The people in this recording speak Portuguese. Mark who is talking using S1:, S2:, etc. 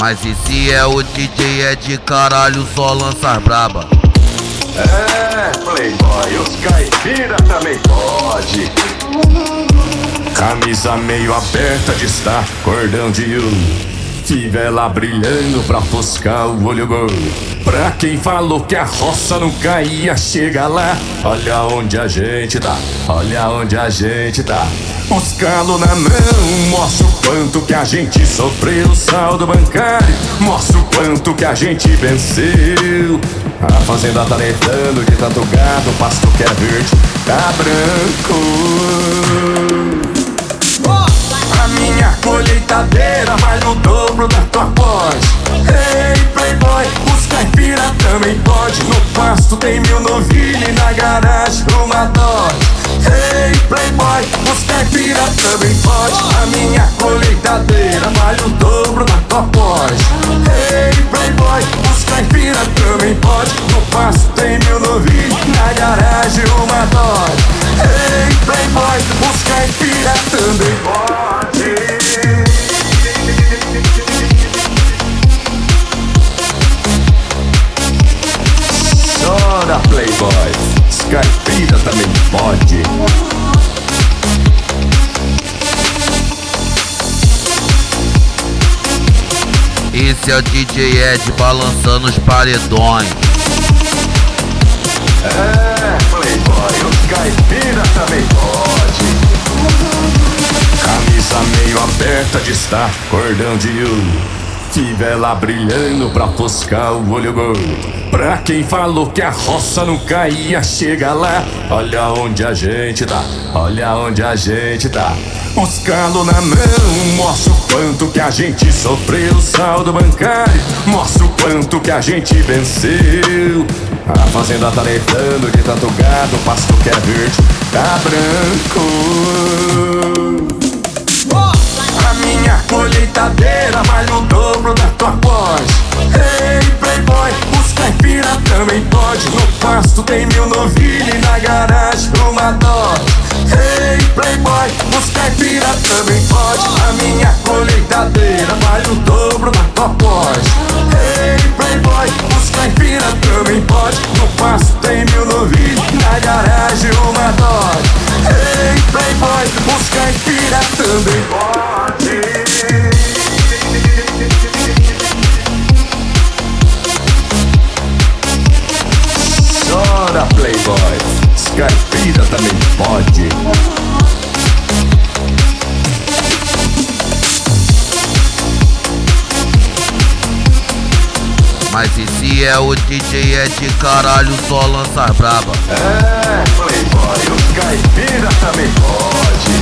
S1: Mas esse é o DJ, é de caralho, só lança braba.
S2: É, playboy, os caipira também pode. Camisa meio aberta de estar, cordão de ouro, fivela brilhando pra ofuscar o olho gordo. Pra quem falou que a roça não caía, chega lá. Olha onde a gente tá, olha onde a gente tá. Os calos na mão, mostra o quanto que a gente sofreu. O saldo bancário, mostra o quanto que a gente venceu. A fazenda tá levando de tanto gado, o pasto que é verde tá branco. A minha colheitadeira vale o dobro da tua pós. Ei, playboy, os caipira também pode. No pasto tem 1000 novilha e na garagem uma Dodge. Ei, playboy, os caipira também pode. A minha colheitadeira vale o dobro da tua pós. Ei, playboy, os caipira também pode. No pasto tem 1000 novilha e na garagem uma Dodge. Ei, playboy, os caipira também pode. Chora, playboy, caipira também pode.
S1: Esse é o DJ Ed balançando os paredões.
S2: É, playboy, os caipira também pode. Camisa meio aberta de estar, cordão de ouro, fivela brilhando pra ofuscar o olho gordo. Pra quem falou que a roça não caía, chega lá. Olha onde a gente tá, olha onde a gente tá. Os calos na mão, mostra o quanto que a gente sofreu. O saldo bancário, mostra o quanto que a gente venceu. A fazenda tá levando de tanto gado, o pasto que é verde tá branco. A minha colheitadeira vale o dobro da tua pós. Ei, playboy, os caipira também pode. No pasto tem 1000 novilha e na garagem uma Dodge. Ei, playboy, os caipira também pode. A minha colheitadeira vale o dobro da tua pós. Ei, playboy, os caipira também pode. No pasto tem 1000 novilha e na garagem uma Dodge. Ei, playboy, os caipira também pode. Chora, playboy, os caipira também pode.
S1: Mas esse é o DJ, é de caralho, só lança braba.
S2: É, playboy, os caipira também pode.